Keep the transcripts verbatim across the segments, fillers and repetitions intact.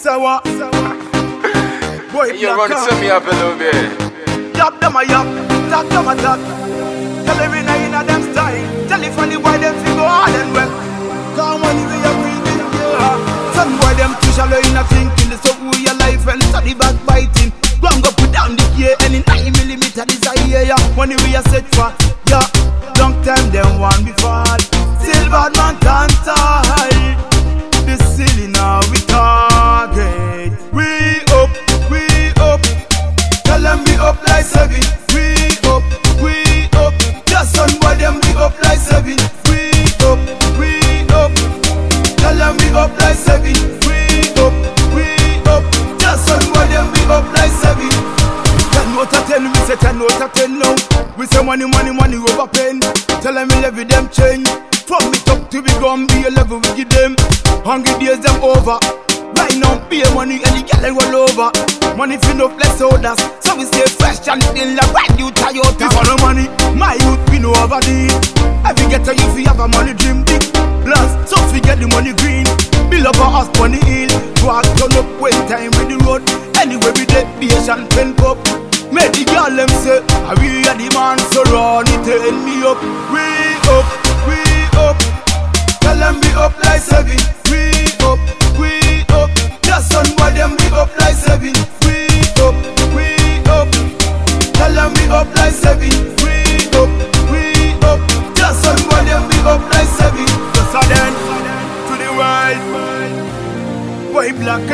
So what? Boy, you run to me up a little bit. Yap them a yap, talk them a talk. Tell every night in a them style. Tell if any boy them fi go hard and well. Come on, if you are breathing, yeah. Some boy them too shallow in a thinking. They so who your life and study backbiting. Go and go put down the gear and in nine millimeter desire, yeah. Money we are set for, yeah. Long time them want me fall. Silver man can't tie. This silly now we target. We up, we up. Tell them we up like seven. We up, we up. Just son boy them we up like seven. We up, we up. Tell them we up like seven. We up, we up. Just son boy them we up like seven. Ten out of ten, we say ten out of ten now. We say money, money, money over pen. Tell them we level them change. From me top to be gon' be a level we give them. Hungry days them over. Right now pay money and the gal roll over. Money fi no less orders. So we stay fresh and in like brand new Toyota. For no money, my youth we no overdeal. Every getter you fi have a money dream big. Plus, so fi get the money green. Build up a house money hill. Walk turn up when time with the road. Anyway we dey patient pen cup. Make the girl them say, I we are the man so run it turn me up. We up, we up. Tell them we up like seven. We up, we up. Just son boy them we up like seven. We up, we up. Tell them we up like seven. We up, we up. Just son boy them we up like seven. Just a then to the world. Boy black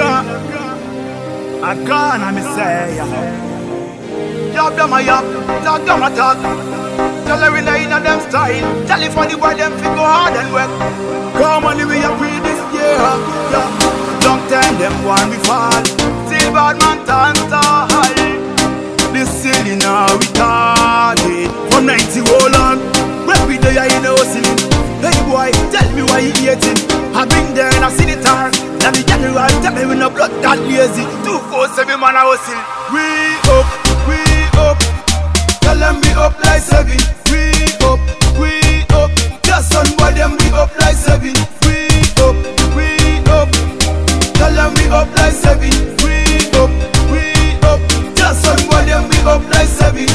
I gone and me say. Yap them a yap, talk them a talk. Tell every night in a them style. Tell if any boy them fi go hard and work. Come on, we a pre this year, yeah. Long time them want me fall. Still bad man turn style. This silly now we target. From ninety roll on, when we there in the hustling. Hey boy, tell me why you hating. I been there and I see the tar. Now the general tell me we no blood that lazy. Two four seven man a hustle. We up, we up. Tell them we up like seven. We up, we up. Just son boy them we up like seven. We up, we up. Tell them we up like seven. We up, we up. Just son boy them we up like seven.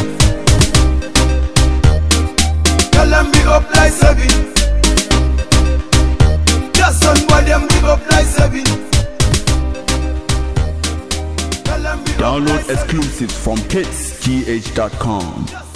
Tell them we up like seven. Just son boy them we up like seven. Download exclusives from hits g h dot com.